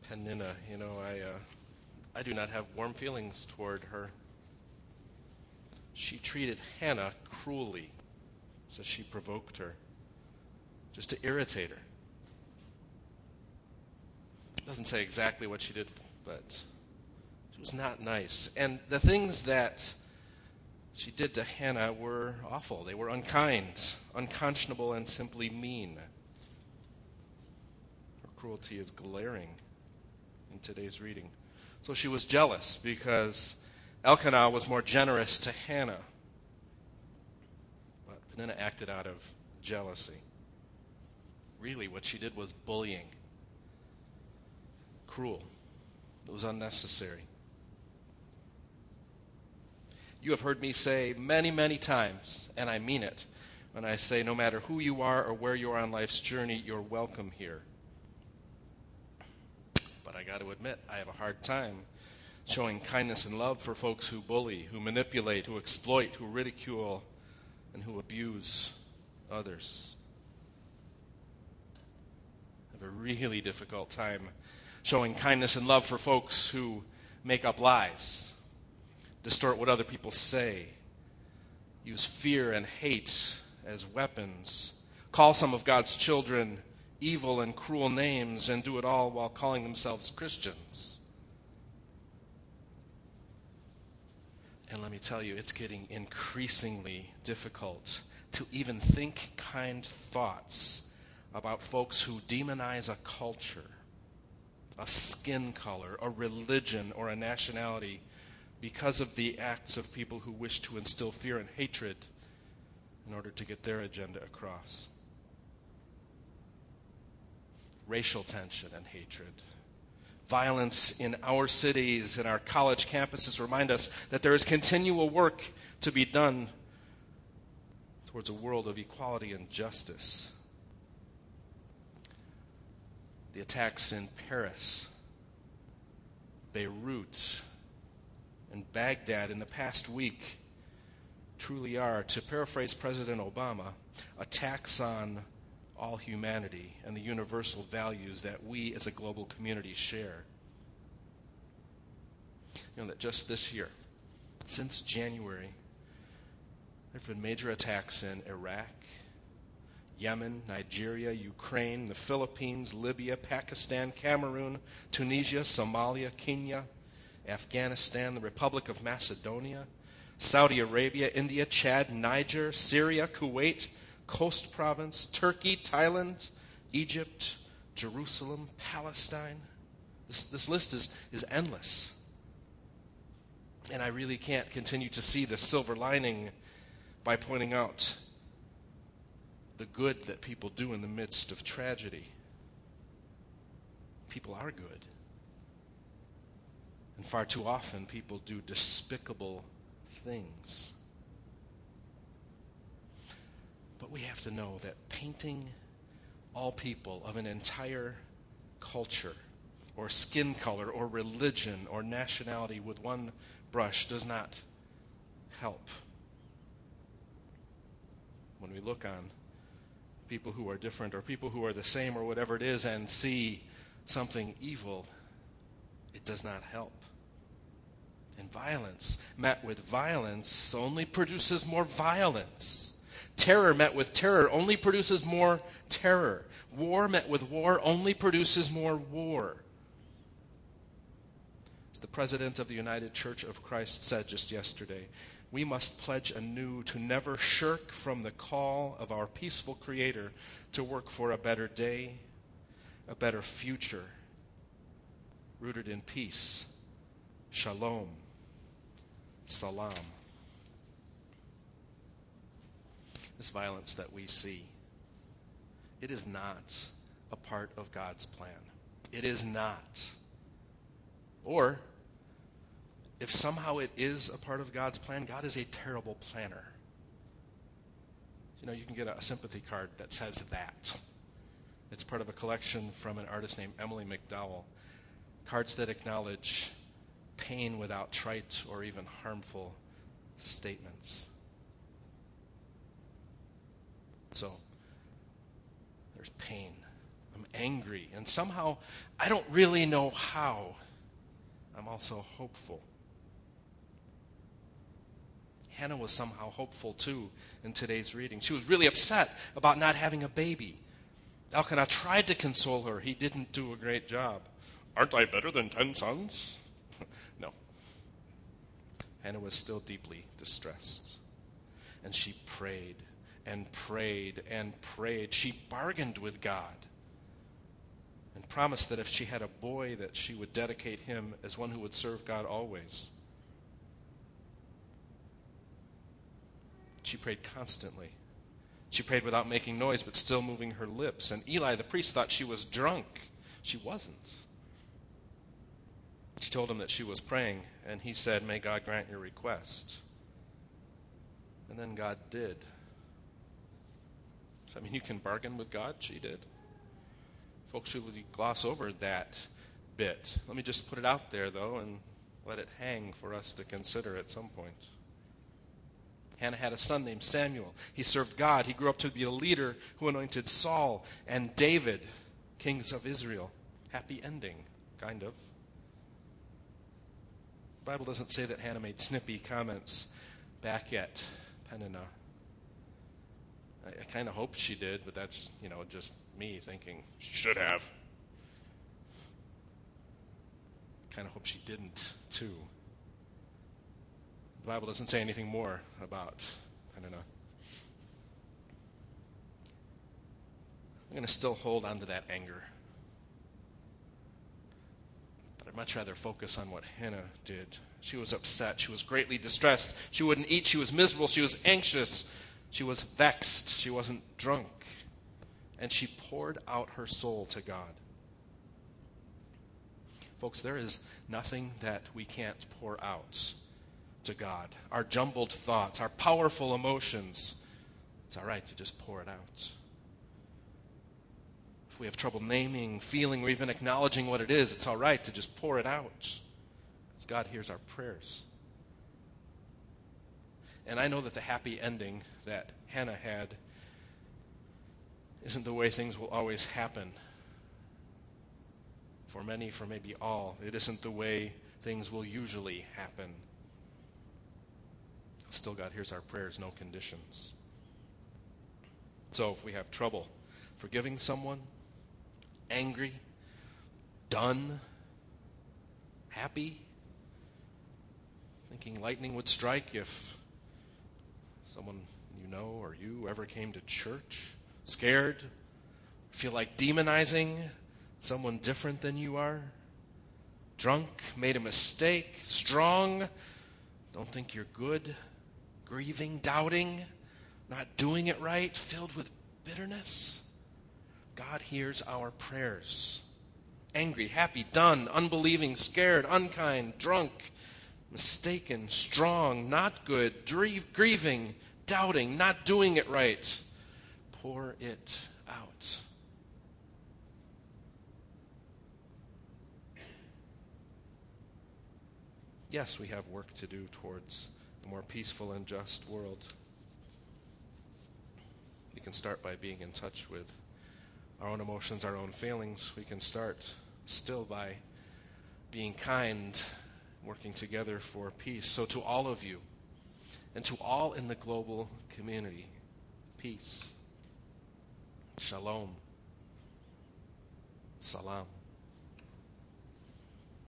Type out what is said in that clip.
Penina, I do not have warm feelings toward her. She treated Hannah cruelly, so she provoked her, just to irritate her. It doesn't say exactly what she did, but she was not nice. And the things that she did to Hannah were awful. They were unkind, unconscionable, and simply mean. Her cruelty is glaring in today's reading. So she was jealous because Elkanah was more generous to Hannah. But Peninnah acted out of jealousy. Really, what she did was bullying. Cruel. It was unnecessary. You have heard me say many, many times, and I mean it, when I say no matter who you are or where you are on life's journey, you're welcome here. But I got to admit, I have a hard time showing kindness and love for folks who bully, who manipulate, who exploit, who ridicule, and who abuse others. I have a really difficult time showing kindness and love for folks who make up lies, distort what other people say, use fear and hate as weapons, call some of God's children evil and cruel names, and do it all while calling themselves Christians. And let me tell you, it's getting increasingly difficult to even think kind thoughts about folks who demonize a culture, a skin color, a religion, or a nationality because of the acts of people who wish to instill fear and hatred in order to get their agenda across. Racial tension and hatred. Violence in our cities and our college campuses remind us that there is continual work to be done towards a world of equality and justice. The attacks in Paris, Beirut, and Baghdad in the past week truly are, to paraphrase President Obama, attacks on all humanity and the universal values that we as a global community share. You know that just this year, since January, there have been major attacks in Iraq, Yemen, Nigeria, Ukraine, the Philippines, Libya, Pakistan, Cameroon, Tunisia, Somalia, Kenya, Afghanistan, the Republic of Macedonia, Saudi Arabia, India, Chad, Niger, Syria, Kuwait, Coast Province, Turkey, Thailand, Egypt, Jerusalem, Palestine. This list is endless. And I really can't continue to see the silver lining by pointing out the good that people do in the midst of tragedy. People are good. And far too often, people do despicable things. But we have to know that painting all people of an entire culture or skin color or religion or nationality with one brush does not help. When we look on people who are different or people who are the same or whatever it is and see something evil, it does not help. And violence met with violence only produces more violence. Terror met with terror only produces more terror. War met with war only produces more war. As the President of the United Church of Christ said just yesterday, we must pledge anew to never shirk from the call of our peaceful Creator to work for a better day, a better future, rooted in peace, shalom, salam. This violence that we see, it is not a part of God's plan. It is not. Or, if somehow it is a part of God's plan, God is a terrible planner. You know, you can get a sympathy card that says that. It's part of a collection from an artist named Emily McDowell. Cards that acknowledge pain without trite or even harmful statements. So, there's pain. I'm angry. And somehow, I don't really know how. I'm also hopeful. Hannah was somehow hopeful too in today's reading. She was really upset about not having a baby. Elkanah tried to console her. He didn't do a great job. Aren't I better than 10 sons? No. Hannah was still deeply distressed. And she prayed and prayed and prayed. She bargained with God and promised that if she had a boy that she would dedicate him as one who would serve God always. She prayed constantly. She prayed without making noise, but still moving her lips. And Eli, the priest, thought she was drunk. She wasn't. She told him that she was praying, and he said, "May God grant your request." And then God did. So, I mean, you can bargain with God. She did. Folks should gloss over that bit. Let me just put it out there, though, and let it hang for us to consider at some point. Hannah had a son named Samuel. He served God. He grew up to be a leader who anointed Saul and David, kings of Israel. Happy ending, kind of. The Bible doesn't say that Hannah made snippy comments back at Peninnah. I kind of hope she did, but that's, just me thinking she should have. Kind of hope she didn't, too. The Bible doesn't say anything more about Peninnah. I'm going to still hold on to that anger. But I'd much rather focus on what Hannah did. She was upset. She was greatly distressed. She wouldn't eat. She was miserable. She was anxious. She was vexed. She wasn't drunk. And she poured out her soul to God. Folks, there is nothing that we can't pour out to God. Our jumbled thoughts, our powerful emotions. It's all right to just pour it out. If we have trouble naming, feeling, or even acknowledging what it is, it's all right to just pour it out. Because God hears our prayers. And I know that the happy ending that Hannah had isn't the way things will always happen. For many, for maybe all, it isn't the way things will usually happen. Still, God hears our prayers, no conditions. So if we have trouble forgiving someone, angry, done, happy, thinking lightning would strike if someone you know or you ever came to church, scared, feel like demonizing someone different than you are, drunk, made a mistake, strong, don't think you're good, grieving, doubting, not doing it right, filled with bitterness, God hears our prayers. Angry, happy, done, unbelieving, scared, unkind, drunk, mistaken, strong, not good, grieving, doubting, not doing it right. Pour it out. Yes, we have work to do towards a more peaceful and just world. We can start by being in touch with our own emotions, our own feelings. We can start still by being kind, working together for peace. So to all of you, and to all in the global community, peace, shalom, salam.